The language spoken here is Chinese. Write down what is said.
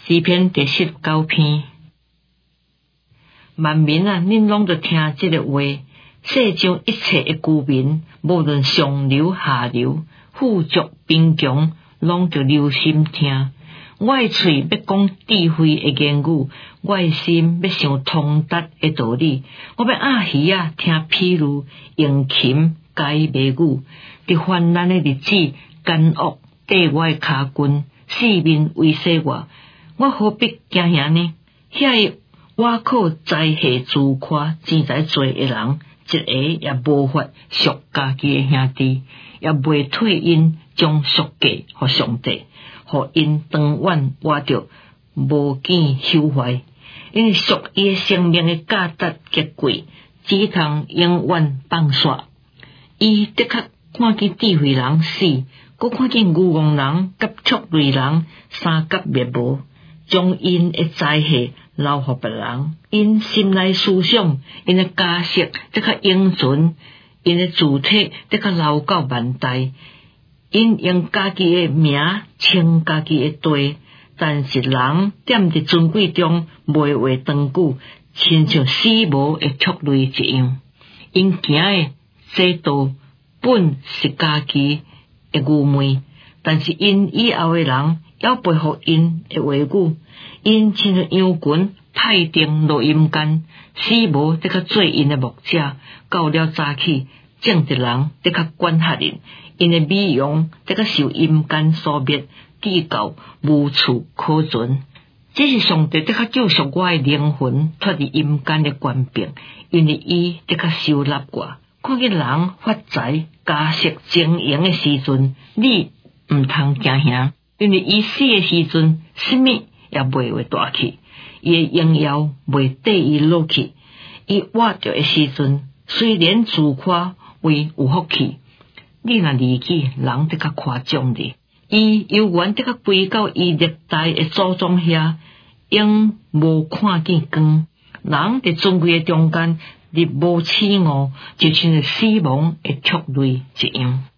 诗篇第19篇。万民啊，恁拢着听这个话，世上一切的居民，无论上流下流，富足贫穷，拢着留心听。我的嘴要讲智慧的言语，我的心要想通达的道理。我要暗鱼啊听披露，用琴解谜语。伫患难的日子，奸恶缀我的骹棍，四面威胁我。我何必惊吓呢？遐我靠财下自夸，钱财多的人，一个也无法赎家己的兄弟，也袂退因将赎价互上帝，互因长远活着无见朽坏。因为赎伊的生命的价值极贵，只通永远放煞。伊的确看见智慧人死，搁看见愚妄人甲畜类人三甲灭无，将因的财下留互别人。因心内思想，因的家室则较永存，因的主体则较留到万代。因用家己的名称家己的地，但是人踮伫尊贵中袂活长久，亲像死无的畜类一样。因行的这道本是家己的愚昧，但是因以后的人要背负因的话语。因亲像羊群派定落阴间，死无则较做因的牧者。到了早起，正直人则较管辖因，因的美容则较受阴间所灭，至到无处可存。这是上帝则较救赎我的灵魂，脱离阴间的官兵，因为伊则较收纳我。看见人发财、家室、经营的时阵，你毋通惊吓，因为伊死的时阵，什么也袂会大去，伊的荣耀袂缀伊落去。伊活着的时阵，虽然自夸为有福气，你若离去，人则较夸奖你。伊犹原则较归到伊历代的祖宗遐，永无看见光。人伫尊贵的中间，日无起午，就像死亡的畜类一样。